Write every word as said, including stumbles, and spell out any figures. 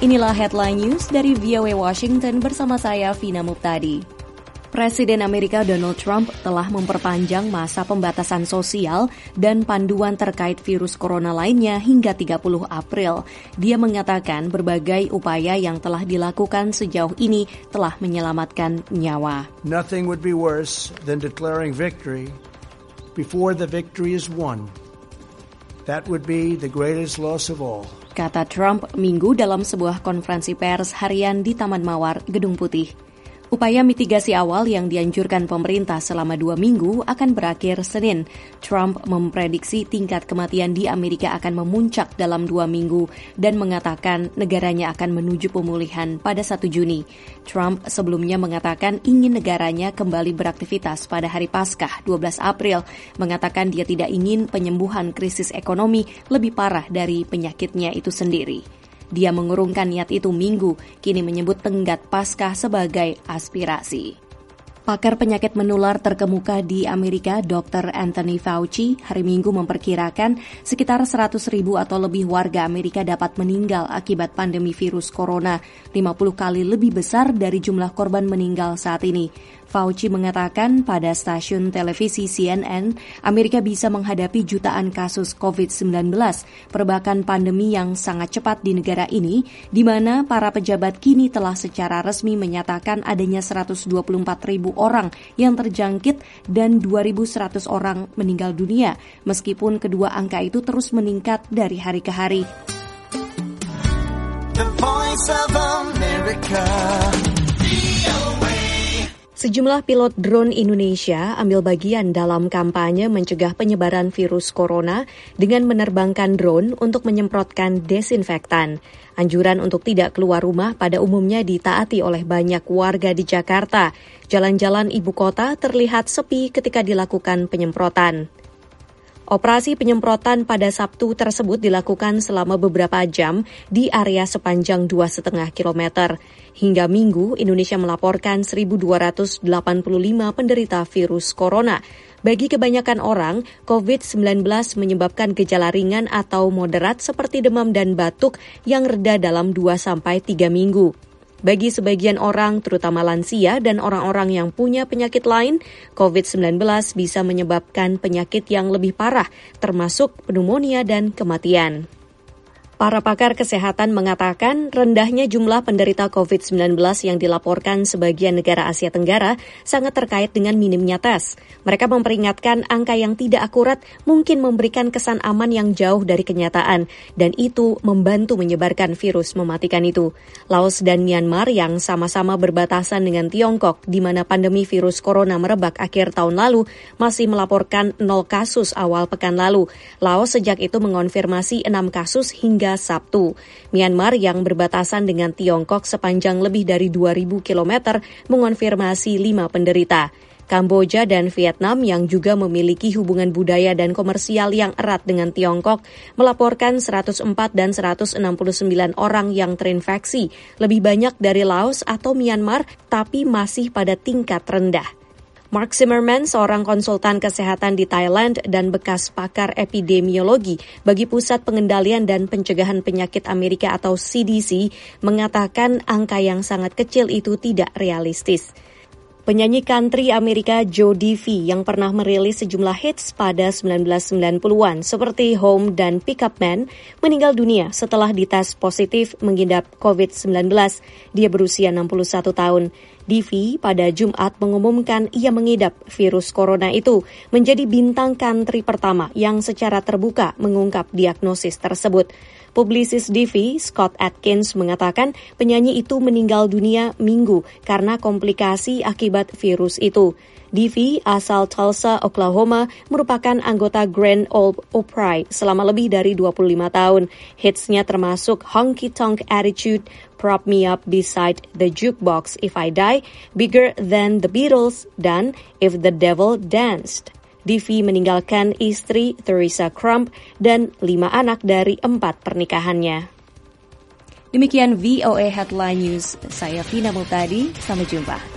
Inilah Headline News dari V O A Washington bersama saya, Vina Muptadi. Presiden Amerika Donald Trump telah memperpanjang masa pembatasan sosial dan panduan terkait virus corona lainnya hingga tiga puluh April. Dia mengatakan berbagai upaya yang telah dilakukan sejauh ini telah menyelamatkan nyawa. Nothing would be worse than declaring victory before the victory is won. That would be the greatest loss of all. Kata Trump Minggu dalam sebuah konferensi pers harian di Taman Mawar, Gedung Putih. Upaya mitigasi awal yang dianjurkan pemerintah selama dua minggu akan berakhir Senin. Trump memprediksi tingkat kematian di Amerika akan memuncak dalam dua minggu dan mengatakan negaranya akan menuju pemulihan pada satu Juni. Trump sebelumnya mengatakan ingin negaranya kembali beraktivitas pada hari Paskah dua belas April, mengatakan dia tidak ingin penyembuhan krisis ekonomi lebih parah dari penyakitnya itu sendiri. Dia mengurungkan niat itu Minggu, kini menyebut tenggat Paskah sebagai aspirasi. Pakar penyakit menular terkemuka di Amerika, dokter Anthony Fauci, hari Minggu memperkirakan sekitar seratus ribu atau lebih warga Amerika dapat meninggal akibat pandemi virus corona, lima puluh kali lebih besar dari jumlah korban meninggal saat ini. Fauci mengatakan pada stasiun televisi C N N, Amerika bisa menghadapi jutaan kasus covid sembilan belas, perbakan pandemi yang sangat cepat di negara ini, di mana para pejabat kini telah secara resmi menyatakan adanya seratus dua puluh empat ribu orang yang terjangkit dan dua ribu seratus orang meninggal dunia, meskipun kedua angka itu terus meningkat dari hari ke hari. The Voice of America. Sejumlah pilot drone Indonesia ambil bagian dalam kampanye mencegah penyebaran virus corona dengan menerbangkan drone untuk menyemprotkan desinfektan. Anjuran untuk tidak keluar rumah pada umumnya ditaati oleh banyak warga di Jakarta. Jalan-jalan ibu kota terlihat sepi ketika dilakukan penyemprotan. Operasi penyemprotan pada Sabtu tersebut dilakukan selama beberapa jam di area sepanjang dua koma lima kilometer. Hingga Minggu, Indonesia melaporkan seribu dua ratus delapan puluh lima penderita virus corona. Bagi kebanyakan orang, covid sembilan belas menyebabkan gejala ringan atau moderat seperti demam dan batuk yang reda dalam dua sampai tiga minggu. Bagi sebagian orang, terutama lansia dan orang-orang yang punya penyakit lain, covid sembilan belas bisa menyebabkan penyakit yang lebih parah, termasuk pneumonia dan kematian. Para pakar kesehatan mengatakan rendahnya jumlah penderita covid sembilan belas yang dilaporkan sebagian negara Asia Tenggara sangat terkait dengan minimnya tes. Mereka memperingatkan angka yang tidak akurat mungkin memberikan kesan aman yang jauh dari kenyataan, dan itu membantu menyebarkan virus mematikan itu. Laos dan Myanmar yang sama-sama berbatasan dengan Tiongkok, di mana pandemi virus corona merebak akhir tahun lalu, masih melaporkan nol kasus awal pekan lalu. Laos sejak itu mengonfirmasi enam kasus hingga Sabtu. Myanmar yang berbatasan dengan Tiongkok sepanjang lebih dari dua ribu kilometer mengonfirmasi lima penderita. Kamboja dan Vietnam yang juga memiliki hubungan budaya dan komersial yang erat dengan Tiongkok melaporkan seratus empat dan seratus enam puluh sembilan orang yang terinfeksi, lebih banyak dari Laos atau Myanmar, tapi masih pada tingkat rendah. Mark Zimmerman, seorang konsultan kesehatan di Thailand dan bekas pakar epidemiologi bagi Pusat Pengendalian dan Pencegahan Penyakit Amerika atau C D C, mengatakan angka yang sangat kecil itu tidak realistis. Penyanyi country Amerika Joe Diffie yang pernah merilis sejumlah hits pada sembilan belas sembilan puluhan seperti Home dan Pick Up Man meninggal dunia setelah dites positif mengidap covid sembilan belas. Dia berusia enam puluh satu tahun. Diffie pada Jumat mengumumkan ia mengidap virus corona itu, menjadi bintang country pertama yang secara terbuka mengungkap diagnosis tersebut. Publisis Diffie, Scott Atkins, mengatakan penyanyi itu meninggal dunia Minggu karena komplikasi akibat virus itu. Diffie, asal Tulsa, Oklahoma, merupakan anggota Grand Ole Opry selama lebih dari dua puluh lima tahun. Hitsnya termasuk Honky Tonk Attitude, Prop Me Up Beside the Jukebox If I Die, Bigger Than the Beatles, dan If the Devil Danced. Diffie meninggalkan istri Theresa Crump dan lima anak dari empat pernikahannya. Demikian V O A Headline News. Saya Vina Muptadi. Sampai jumpa.